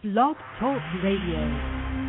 Blog Talk Radio.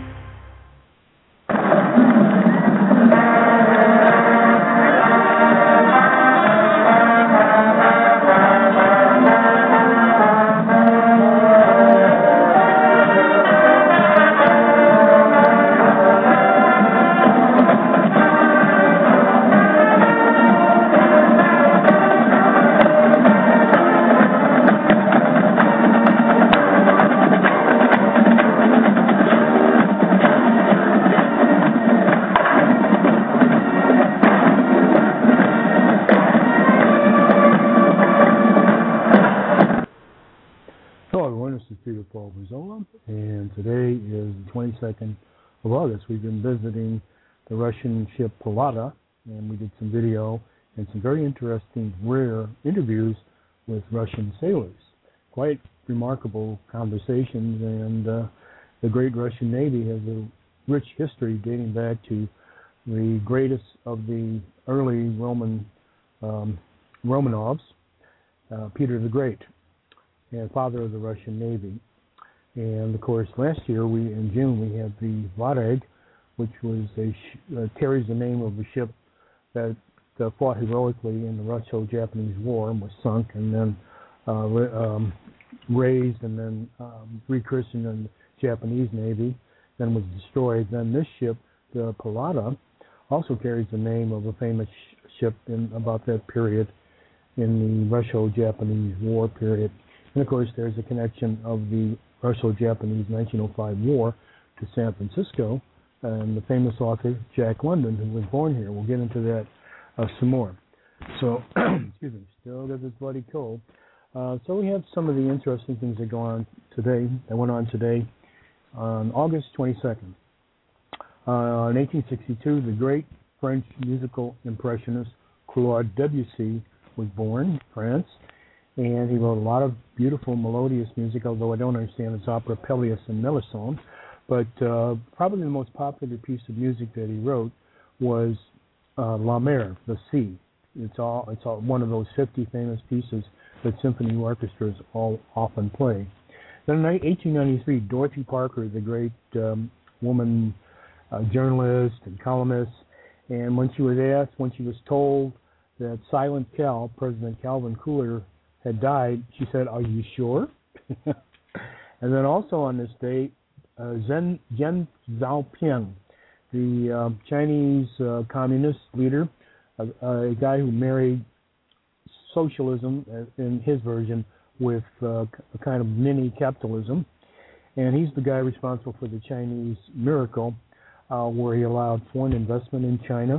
And today is the 22nd of August. We've been visiting the Russian ship Pallada, and we did some video and some very interesting, rare interviews with Russian sailors. Quite remarkable conversations, and the great Russian Navy has a rich history dating back to the greatest of the early Romanovs, Peter the Great, and father of the Russian Navy. And of course, last year, in June, we had the Varag, which was carries the name of a ship that fought heroically in the Russo-Japanese War and was sunk, and then raised and then rechristened in the Japanese Navy, then was destroyed. Then this ship, the Pallada, also carries the name of a famous ship in about that period in the Russo-Japanese War period. And of course, there's a connection of the Russo-Japanese 1905 War to San Francisco, and the famous author Jack London, who was born here. We'll get into that some more. So, excuse me, still got this bloody cold. So we have some of the interesting things that went on today, on August 22nd. In 1862, the great French musical impressionist Claude Debussy was born in France. And he wrote a lot of beautiful melodious music, although I don't understand his opera Pelléas and Mélisande. But probably the most popular piece of music that he wrote was La Mer, the Sea. It's all one of those 50 famous pieces that symphony orchestras all often play. Then in 1893, Dorothy Parker, the great woman journalist and columnist, and when she was told that Silent Cal, President Calvin Coolidge, had died, she said, "Are you sure?" And then also on this day, Deng Xiaoping, the Chinese communist leader, a guy who married socialism in his version with a kind of mini capitalism, and he's the guy responsible for the Chinese miracle, where he allowed foreign investment in China.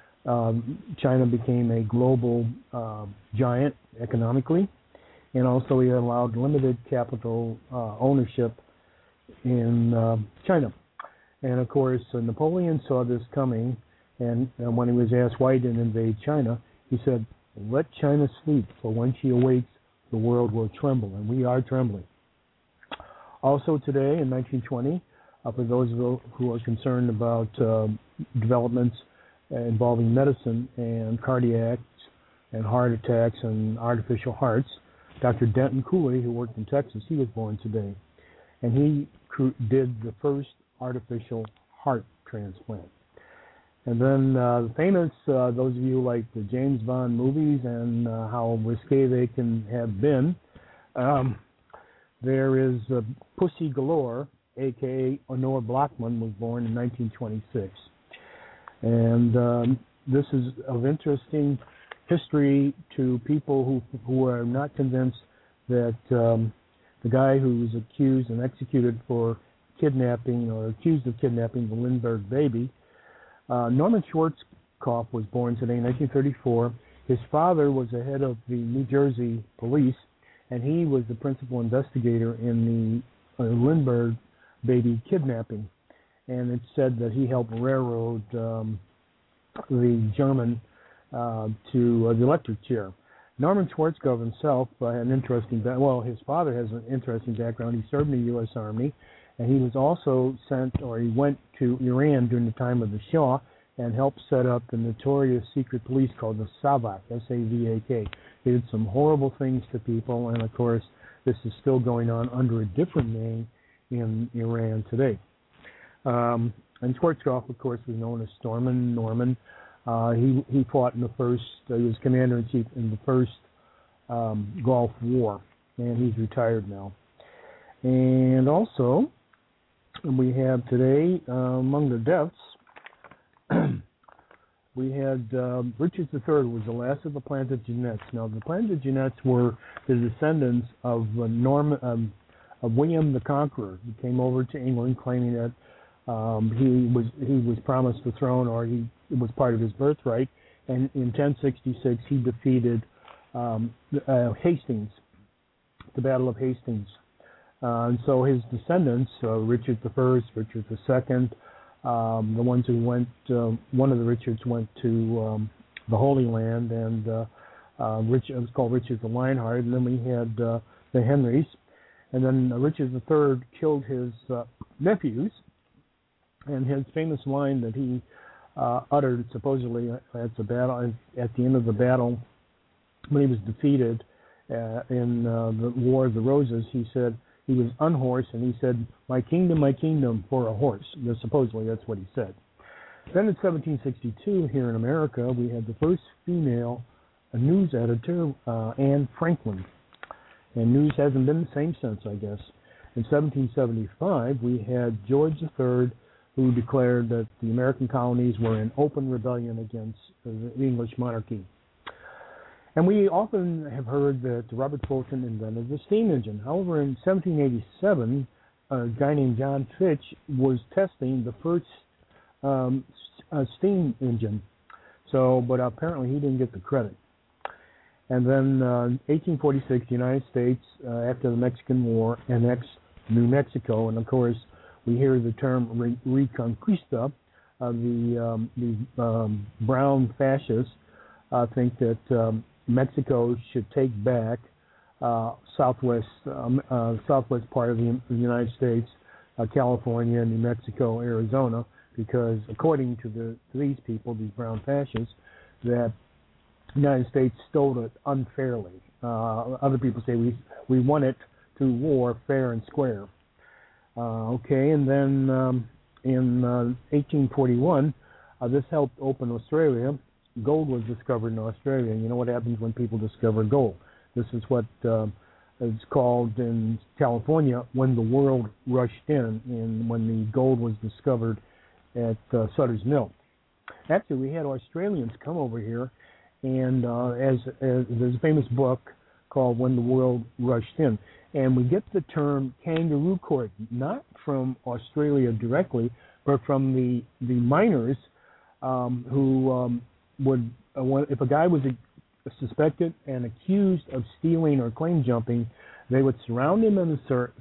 China became a global giant economically, and also he allowed limited capital ownership in China. And of course, Napoleon saw this coming, and when he was asked why he didn't invade China, he said, "Let China sleep, for when she awakes, the world will tremble," and we are trembling. Also today, in 1920, for those who are concerned about developments involving medicine and cardiacs and heart attacks and artificial hearts, Dr. Denton Cooley, who worked in Texas, he was born today. And he did the first artificial heart transplant. And then the famous, those of you who like the James Bond movies and how risque they can have been, there is Pussy Galore, a.k.a. Honora Blackman, was born in 1926. And this is of interesting history to people who are not convinced that the guy who was accused and executed for kidnapping or accused of kidnapping the Lindbergh baby, Norman Schwarzkopf, was born today in 1934. His father was the head of the New Jersey police, and he was the principal investigator in the Lindbergh baby kidnapping. And it's said that he helped railroad the German to the electric chair. Norman Schwarzkopf himself had an interesting his father has an interesting background. He served in the U.S. Army, and he was also he went to Iran during the time of the Shah and helped set up the notorious secret police called the SAVAK, S-A-V-A-K. He did some horrible things to people, and of course, this is still going on under a different name in Iran today. And Schwarzkopf, of course, was known as Stormin Norman. He fought in the first, he was commander-in-chief in the first Gulf War, and he's retired now. And also, we have today, among the deaths, we had Richard III was the last of the Plantagenets. Now, the Plantagenets were the descendants of William the Conqueror. He came over to England claiming that he was promised the throne, or it was part of his birthright. And in 1066, he defeated Hastings, the Battle of Hastings. And so his descendants, Richard I, Richard II, the ones who went, one of the Richards went to the Holy Land, and it was called Richard the Lionheart. And then we had the Henrys, and then Richard III killed his nephews. And his famous line that he uttered supposedly at the end of the battle, when he was defeated in the War of the Roses, he said he was unhorsed, and he said, my kingdom for a horse." Supposedly that's what he said. Then in 1762, here in America, we had the first female news editor, Anne Franklin. And news hasn't been the same since, I guess. In 1775, we had George III, who declared that the American colonies were in open rebellion against the English monarchy. And we often have heard that Robert Fulton invented the steam engine. However, in 1787, a guy named John Fitch was testing the first steam engine. But apparently he didn't get the credit. And then 1846, the United States, after the Mexican War, annexed New Mexico. And of course, we hear the term Reconquista. The brown fascists think that Mexico should take back southwest part of the United States, California, New Mexico, Arizona, because according to these people, these brown fascists, that the United States stole it unfairly. Other people say we won it through war, fair and square. And then in 1841, this helped open Australia. Gold was discovered in Australia, and you know what happens when people discover gold. This is what is called in California when the world rushed in, and when the gold was discovered at Sutter's Mill. Actually, we had Australians come over here, and as there's a famous book called When the World Rushed In. And we get the term kangaroo court, not from Australia directly, but from the miners who would, if a guy was suspected and accused of stealing or claim jumping, they would surround him in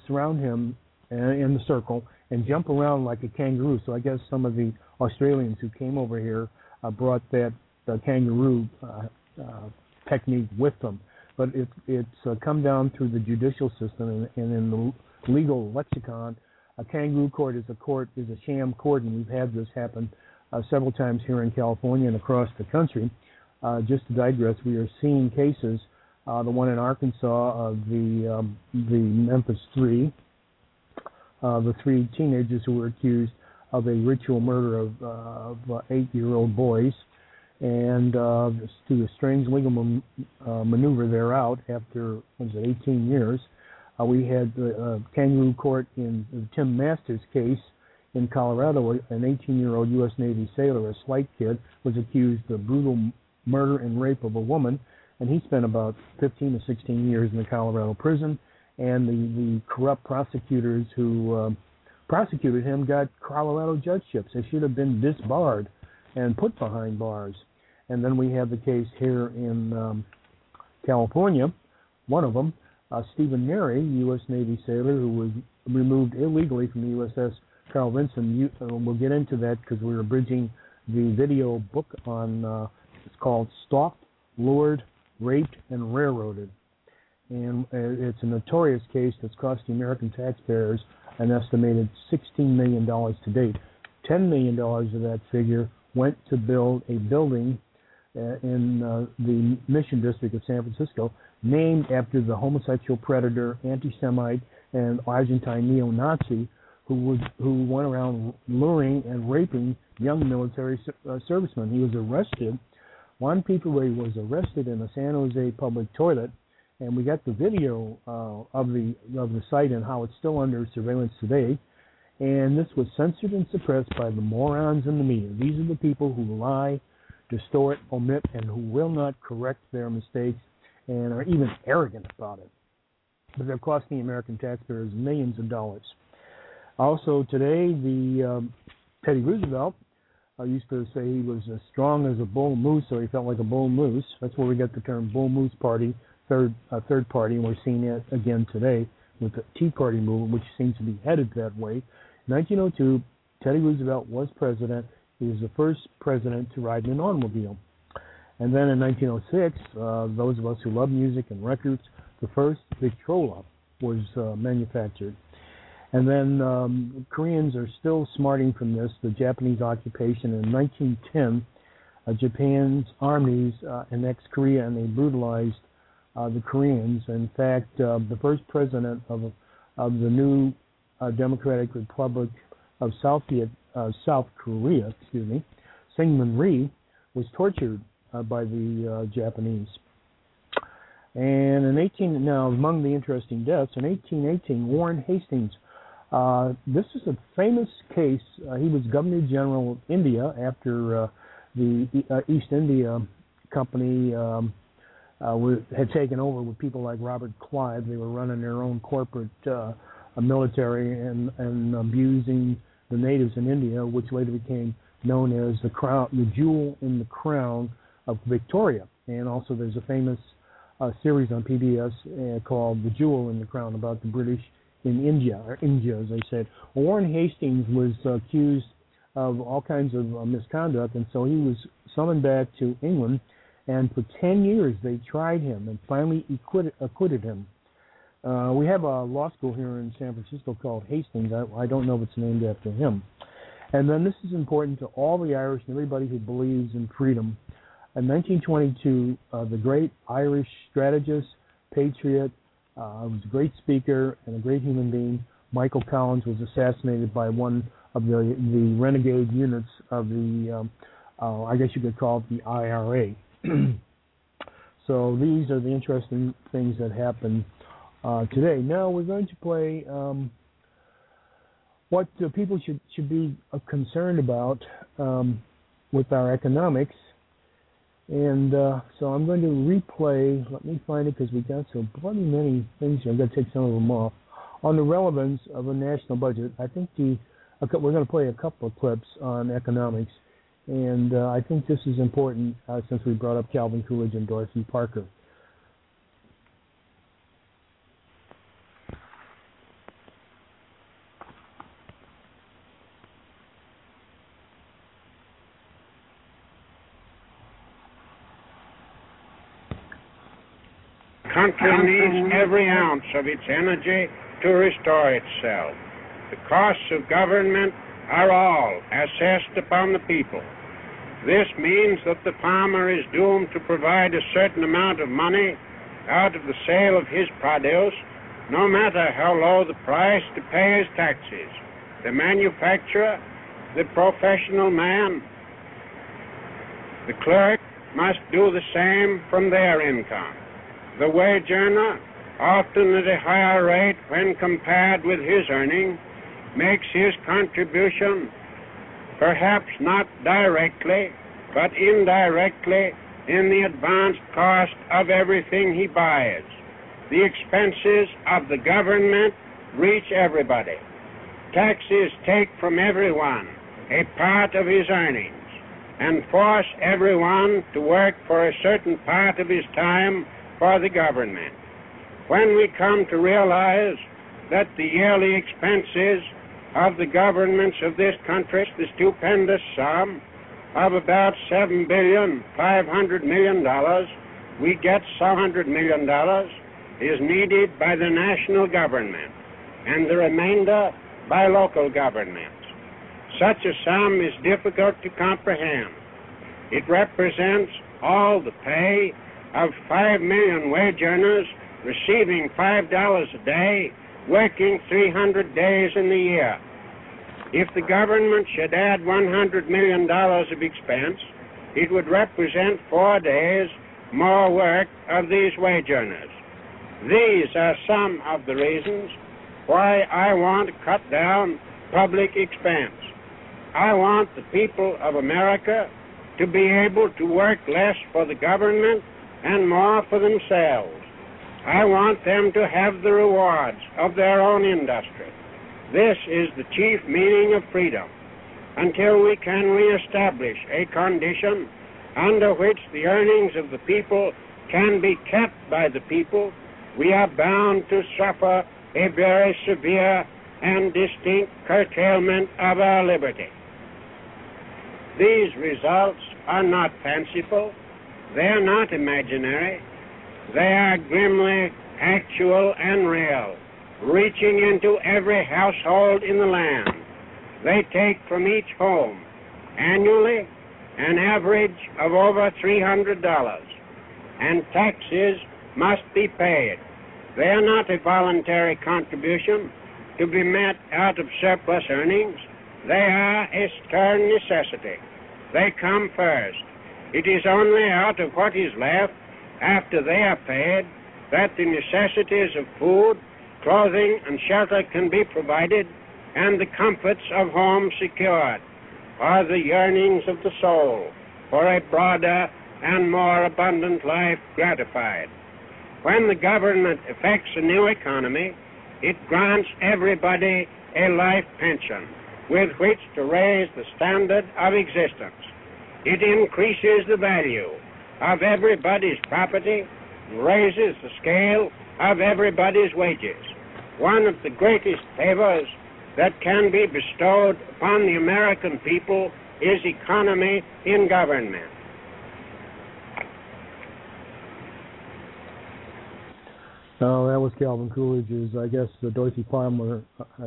the circle and jump around like a kangaroo. So I guess some of the Australians who came over here brought that kangaroo technique with them. But it's come down through the judicial system, and in the legal lexicon, a kangaroo court is a sham court, and we've had this happen several times here in California and across the country. Just to digress, we are seeing cases, the one in Arkansas of the Memphis Three, the three teenagers who were accused of a ritual murder of 8-year-old boys. And through a strange legal maneuver, they're out after 18 years. We had the kangaroo court in the Tim Masters case in Colorado. An 18-year-old U.S. Navy sailor, a slight kid, was accused of brutal murder and rape of a woman, and he spent about 15 to 16 years in the Colorado prison. And the corrupt prosecutors who prosecuted him got Colorado judgeships. They should have been disbarred and put behind bars. And then we have the case here in California, one of them, Stephen Mary, U.S. Navy sailor who was removed illegally from the USS Carl Vinson. We'll get into that because we're abridging the video book on, it's called Stalked, Lured, Raped, and Railroaded. And it's a notorious case that's cost the American taxpayers an estimated $16 million to date. $10 million of that figure went to build a building in the Mission District of San Francisco named after the homosexual predator, anti-Semite, an Argentine neo-Nazi who went around luring and raping young military servicemen. He was arrested. Juan Piperé was arrested in a San Jose public toilet, and we got the video of the site and how it's still under surveillance today. And this was censored and suppressed by the morons in the media. These are the people who lie, distort, omit, and who will not correct their mistakes and are even arrogant about it. But they're costing the American taxpayers millions of dollars. Also today, Teddy Roosevelt used to say he was as strong as a bull moose, so he felt like a bull moose. That's where we get the term bull moose party, third party, and we're seeing it again today with the Tea Party movement, which seems to be headed that way. In 1902, Teddy Roosevelt was president. He was the first president to ride in an automobile. And then in 1906, those of us who love music and records, the first Victrola was manufactured. And then Koreans are still smarting from this, the Japanese occupation. In 1910, Japan's armies annexed Korea and they brutalized the Koreans. In fact, the first president of the new Democratic Republic of South Korea, Syngman Rhee, was tortured by the Japanese. And now among the interesting deaths, in 1818, Warren Hastings. This is a famous case. He was Governor General of India after the East India Company had taken over with people like Robert Clive. They were running their own corporate military and abusing the natives in India, which later became known as the jewel in the crown of Victoria. And also there's a famous series on PBS called The Jewel in the Crown about the British in India, or India as they said. Warren Hastings was accused of all kinds of misconduct, and so he was summoned back to England, and for 10 years they tried him and finally acquitted him. We have a law school here in San Francisco called Hastings. I don't know if it's named after him. And then this is important to all the Irish and everybody who believes in freedom. In 1922, the great Irish strategist, patriot, was a great speaker and a great human being, Michael Collins, was assassinated by one of the renegade units of the, I guess you could call it the IRA. So these are the interesting things that happen today. Now we're going to play what people should be concerned about with our economics. And so I'm going to replay, let me find it because we got so bloody many things here. I'm going to take some of them off. On the relevance of a national budget, I think we're going to play a couple of clips on economics. And I think this is important since we brought up Calvin Coolidge and Dorothy Parker. The country needs every ounce of its energy to restore itself. The costs of government are all assessed upon the people. This means that the farmer is doomed to provide a certain amount of money out of the sale of his produce, no matter how low the price, to pay his taxes. The manufacturer, the professional man, the clerk must do the same from their income. The wage earner, often at a higher rate when compared with his earning, makes his contribution, perhaps not directly, but indirectly, in the advanced cost of everything he buys. The expenses of the government reach everybody. Taxes take from everyone a part of his earnings and force everyone to work for a certain part of his time for the government. When we come to realize that the yearly expenses of the governments of this country, the stupendous sum of about $7,500,000,000, we get $700 million is needed by the national government and the remainder by local governments. Such a sum is difficult to comprehend. It represents all the pay of 5 million wage earners receiving $5 a day working 300 days in the year. If the government should add $100 million of expense, it would represent 4 days more work of these wage earners. These are some of the reasons why I want to cut down public expense. I want the people of America to be able to work less for the government and more for themselves. I want them to have the rewards of their own industry. This is the chief meaning of freedom. Until we can reestablish a condition under which the earnings of the people can be kept by the people, we are bound to suffer a very severe and distinct curtailment of our liberty. These results are not fanciful. They are not imaginary. They are grimly actual and real, reaching into every household in the land. They take from each home annually an average of over $300, and taxes must be paid. They are not a voluntary contribution to be met out of surplus earnings. They are a stern necessity. They come first. It is only out of what is left after they are paid that the necessities of food, clothing, and shelter can be provided and the comforts of home secured, or the yearnings of the soul for a broader and more abundant life gratified. When the government effects a new economy, it grants everybody a life pension with which to raise the standard of existence. It increases the value of everybody's property and raises the scale of everybody's wages. One of the greatest favors that can be bestowed upon the American people is economy in government. Oh, that was Calvin Coolidge's. I guess Dorothy Parker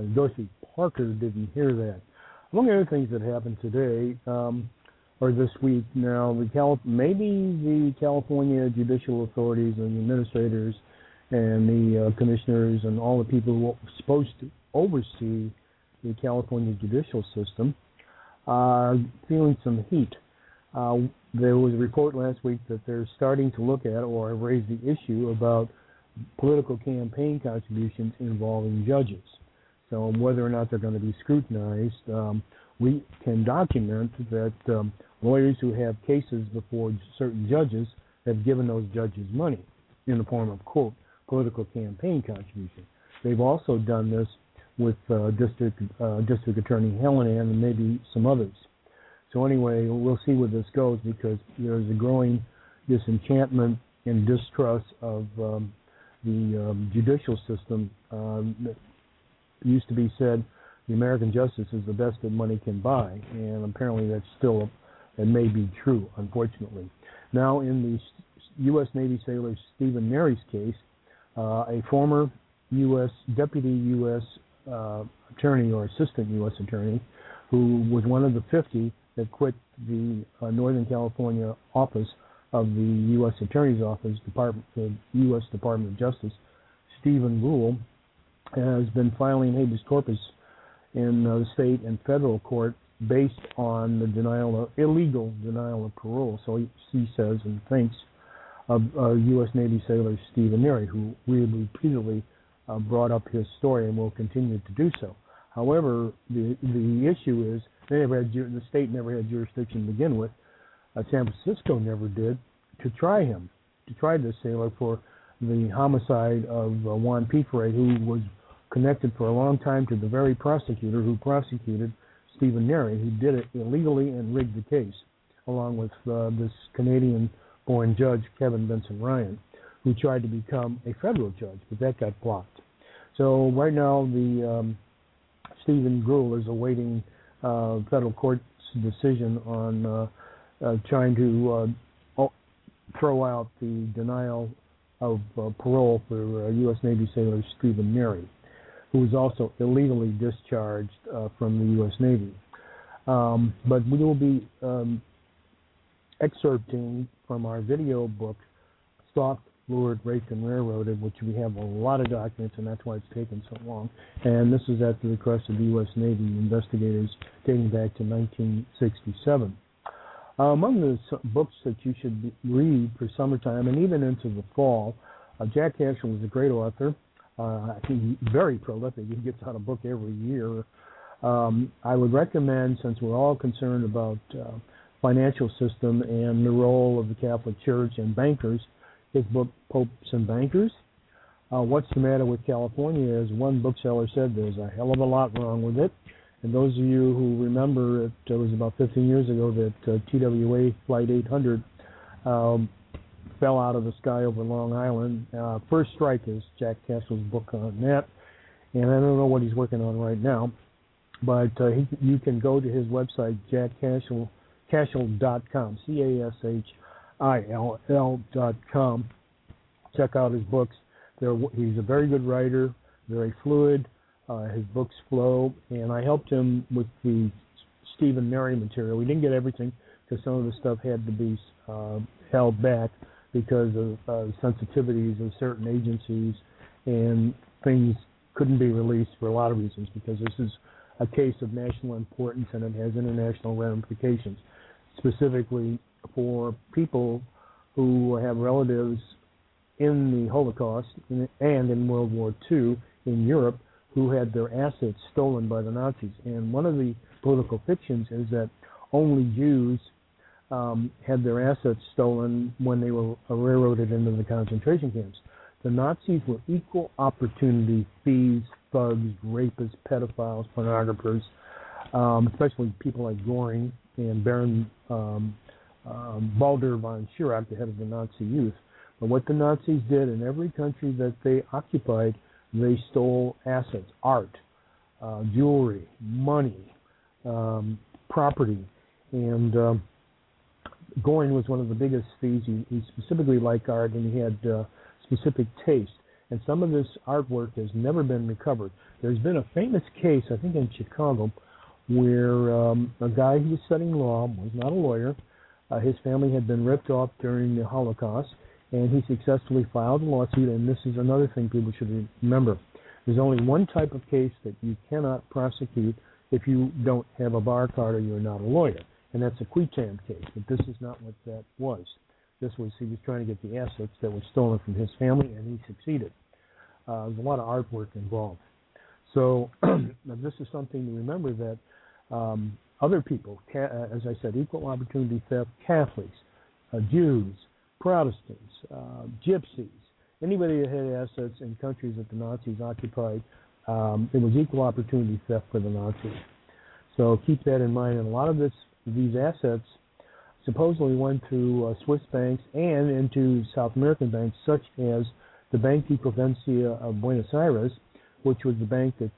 didn't hear that. Among the other things that happened today, or this week now, maybe the California judicial authorities and the administrators and the commissioners and all the people who are supposed to oversee the California judicial system are feeling some heat. There was a report last week that they're starting to look at or raise the issue about political campaign contributions involving judges. So whether or not they're going to be scrutinized, we can document that lawyers who have cases before certain judges have given those judges money in the form of, quote, political campaign contribution. They've also done this with District Attorney Hellinan and maybe some others. So anyway, we'll see where this goes because there's a growing disenchantment and distrust of the judicial system. That used to be said the American justice is the best that money can buy, and apparently that's still, it may be true, unfortunately. Now, in the U.S. Navy sailor Stephen Mary's case, a former deputy U.S. attorney or assistant U.S. attorney who was one of the 50 that quit the Northern California office of the U.S. Attorney's Office, the U.S. Department of Justice, Stephen Rule, has been filing habeas corpus in the state and federal court based on the illegal denial of parole. So he says and thinks of U.S. Navy sailor Stephen Mary, who we repeatedly brought up his story and will continue to do so. However, the issue is the state never had jurisdiction to begin with. San Francisco never did to try this sailor for the homicide of Juan Pifre, who was connected for a long time to the very prosecutor who prosecuted Stephen Mary, who did it illegally and rigged the case, along with this Canadian-born judge, Kevin Benson Ryan, who tried to become a federal judge, but that got blocked. So right now, the Stephen Gruhl is awaiting federal court's decision on trying to throw out the denial of parole for U.S. Navy sailor Stephen Mary, who was also illegally discharged from the U.S. Navy. But we will be excerpting from our video book, Stalked lured, raped, and railroaded, which we have a lot of documents, and that's why it's taken so long. And this is at the request of the U.S. Navy investigators dating back to 1967. Among the books that you should read for summertime and even into the fall, Jack Cashill is a great author. He's very prolific. He gets out a book every year. I would recommend, since we're all concerned about financial system and the role of the Catholic Church and bankers, his book, Popes and Bankers. What's the Matter with California? As one bookseller said, there's a hell of a lot wrong with it. And those of you who remember, it was about 15 years ago that TWA Flight 800 fell out of the sky over Long Island. First Strike is Jack Cashill's book on that. And I don't know what he's working on right now. But you can go to his website, jackcashill.com, CASHILL.com. Check out his books. He's a very good writer, very fluid. His books flow, and I helped him with the Stephen Mary material. We didn't get everything because some of the stuff had to be held back because of sensitivities of certain agencies, and things couldn't be released for a lot of reasons because this is a case of national importance and it has international ramifications, specifically for people who have relatives in the Holocaust and in World War II in Europe who had their assets stolen by the Nazis. And one of the political fictions is that only Jews had their assets stolen when they were railroaded into the concentration camps. The Nazis were equal opportunity thieves, thugs, rapists, pedophiles, pornographers, especially people like Göring and Baron Baldur von Schirach, the head of the Nazi youth. But what the Nazis did in every country that they occupied, they stole assets, art, jewelry, money, property. And Göring was one of the biggest thieves. He specifically liked art, and he had specific taste. And some of this artwork has never been recovered. There's been a famous case, I think in Chicago, where a guy who was studying law was not a lawyer. His family had been ripped off during the Holocaust, and he successfully filed a lawsuit. And this is another thing people should remember. There's only one type of case that you cannot prosecute if you don't have a bar card or you're not a lawyer, and that's a quitam case. But this is not what that was. This was, he was trying to get the assets that were stolen from his family, and he succeeded. There's a lot of artwork involved. So this is something to remember, that other people, as I said, equal opportunity theft, Catholics, Jews, Protestants, Gypsies, anybody that had assets in countries that the Nazis occupied, it was equal opportunity theft for the Nazis. So keep that in mind. And a lot of these assets supposedly went through Swiss banks and into South American banks, such as the Bank de Provincia of Buenos Aires, which was the bank that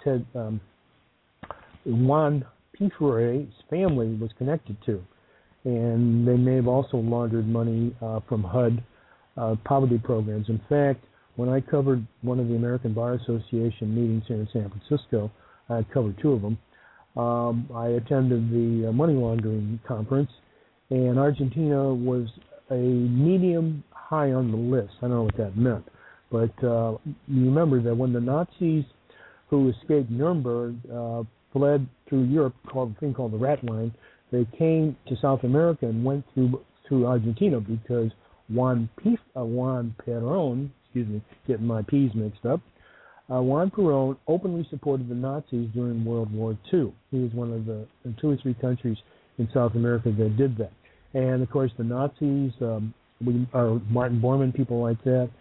Juan Pifere's family was connected to. And they may have also laundered money from HUD poverty programs. In fact, when I covered one of the American Bar Association meetings here in San Francisco, I covered two of them. I attended the money laundering conference, and Argentina was a medium high on the list. I don't know what that meant. But you remember that when the Nazis who escaped Nuremberg fled through Europe, called a thing called the Rat Line, they came to South America and went through Argentina because Juan Perón, getting my P's mixed up, Juan Perón openly supported the Nazis during World War II. He was one of the 2 or 3 countries in South America that did that. And, of course, the Nazis, Martin Bormann, people like that,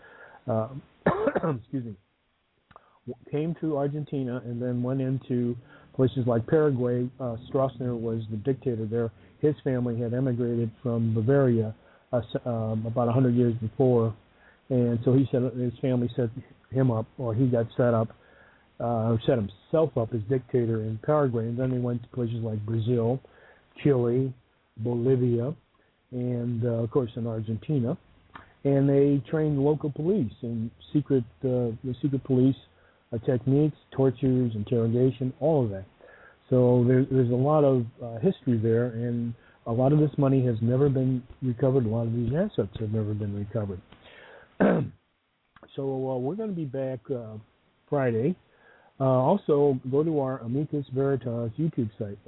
came to Argentina and then went into places like Paraguay. Stroessner was the dictator there. His family had emigrated from Bavaria about 100 years before, and so he said his family set him up, or he got set himself up as dictator in Paraguay, and then they went to places like Brazil, Chile, Bolivia, and of course in Argentina. And they trained local police in secret police techniques, tortures, interrogation, all of that. So there's a lot of history there, and a lot of this money has never been recovered. A lot of these assets have never been recovered. So we're going to be back Friday. Also, go to our Amicus Veritas YouTube site,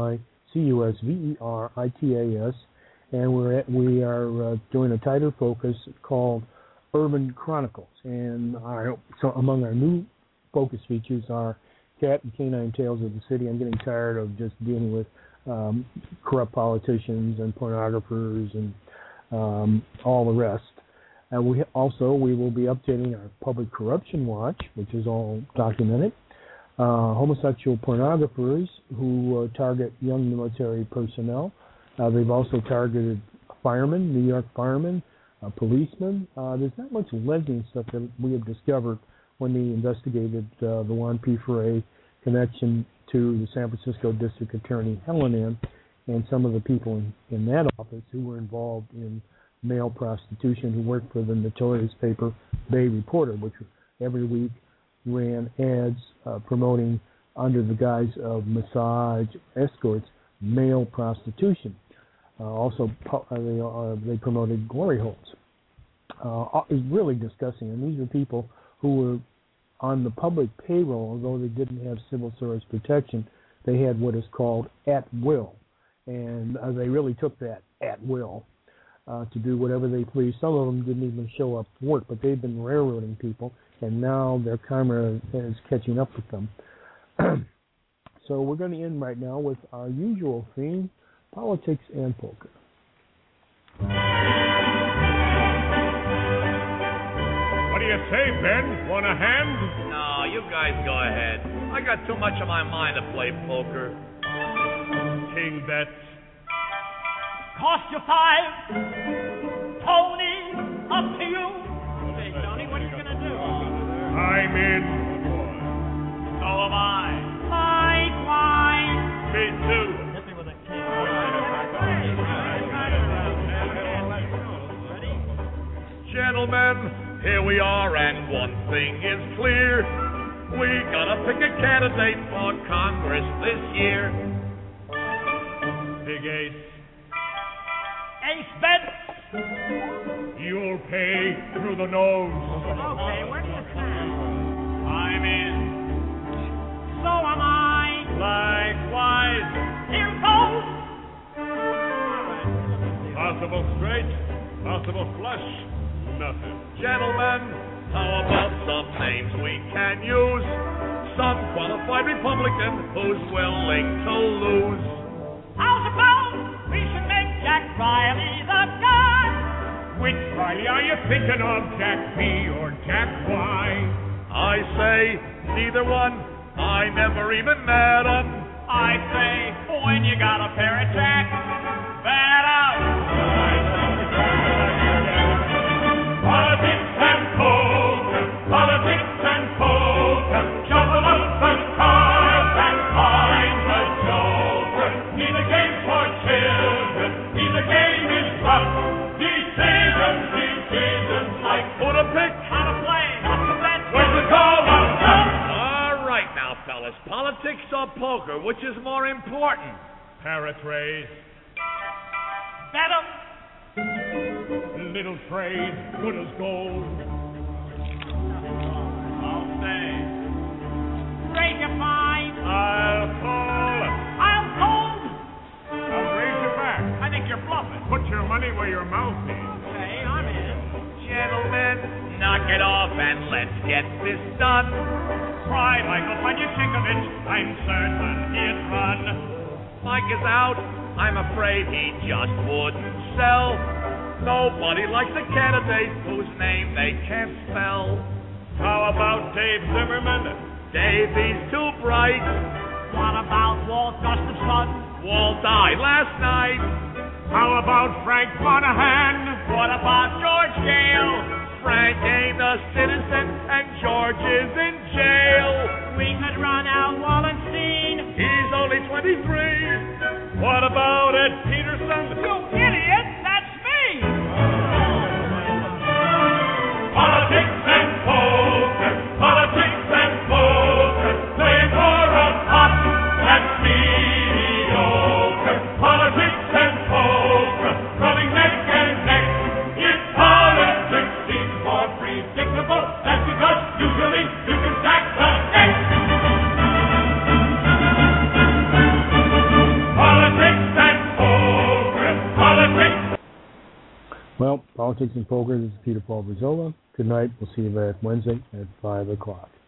AMICUSVERITAS, and we are doing a tighter focus called Urban Chronicles. And so among our new focus features are Cat and Canine Tales of the City. I'm getting tired of just dealing with corrupt politicians and pornographers and all the rest. And we will be updating our Public Corruption Watch, which is all documented. Homosexual pornographers who target young military personnel. They've also targeted firemen, New York firemen, policemen. There's not much lesbian stuff that we have discovered when we investigated the Juan P. Ferre connection to the San Francisco District Attorney Helen and some of the people in that office who were involved in male prostitution, who worked for the notorious paper Bay Reporter, which every week ran ads promoting, under the guise of massage escorts, male prostitution. Also, they promoted glory holes. It was really disgusting. And these are people who were on the public payroll, although they didn't have civil service protection. They had what is called at will. And they really took that at will to do whatever they please. Some of them didn't even show up to work, but they've been railroading people, and now their karma is catching up with them. So we're going to end right now with our usual theme, politics and poker. What do you say, Ben? Want a hand? No, you guys go ahead. I got too much on my mind to play poker. King bets. Cost you 5. Tony, up to you. Okay, Tony, what are you going to do? I'm in. So am I. Likewise. Me too. Hit me with a king. Gentlemen, here we are, and one thing is clear. We gotta pick a candidate for Congress this year. Big Ace. Ace bet. You'll pay through the nose. Okay, where do you stand? I'm in. So am I. Likewise. Here goes. Possible straight, possible flush, nothing. Gentlemen, how about some names we can use? Some qualified Republican who's willing to lose. How's about we should make Jack Riley the guy? Which Riley are you thinking of, Jack B or Jack Y? I say neither one. I never even met him. I say when you got a pair of jacks, bet out. Politics and poker, politics and poker, shuffle up the cards and find the joker. Neither game for children, neither game is rough. Decisions like Who to pick? How to play, how to bet. when the call of love. All right now, fellas. Politics or poker, which is more important? Paratrays, Bet 'em. little trade, good as gold. I'll say. Raise your 5. I'll call. I'll hold. I'll raise your back. I think you're bluffing. Put your money where your mouth is. Okay, I'm in. Gentlemen, knock it off and let's get this done. Try Michael Panyachikovich. I'm certain he'd run. Mike is out. I'm afraid he just wouldn't sell. Nobody likes a candidate whose name they can't spell. How about Dave Zimmerman? Davey's too bright. What about Walt Gustafson? Walt died last night. How about Frank Monahan? What about George Gale? Frank ain't a citizen and George is in jail. We could run out Wallenstein. He's only 23. What about Ed Peterson? You idiot! That's me! Politics and poker, politics and poker, playing for a pot that's mediocre. Politics and poker, running neck and neck. If politics seems more Well, Politics and Poker, this is Peter Paul Brizola. Good night. We'll see you back Wednesday at 5 o'clock.